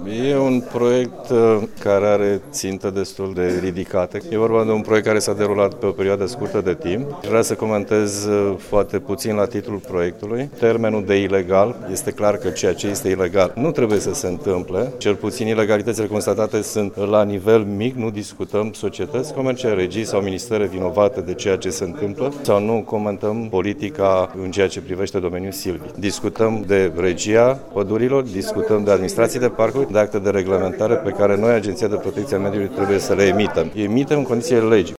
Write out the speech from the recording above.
E un proiect care are țintă destul de ridicate. E vorba de un proiect care s-a derulat pe o perioadă scurtă de timp. Vreau să comentez foarte puțin la titlul proiectului. Termenul de ilegal, este clar că ceea ce este ilegal nu trebuie să se întâmple. Cel puțin ilegalitățile constatate sunt la nivel mic, nu discutăm societăți comerciale, regii sau ministere vinovate de ceea ce se întâmplă sau nu comentăm politica în ceea ce privește domeniul silvic. Discutăm de regia pădurilor, discutăm de administrații de parcuri, de acte de reglementare pe care noi, Agenția de Protecție a Mediului, trebuie să le emitem. Emitem în condițiile legii.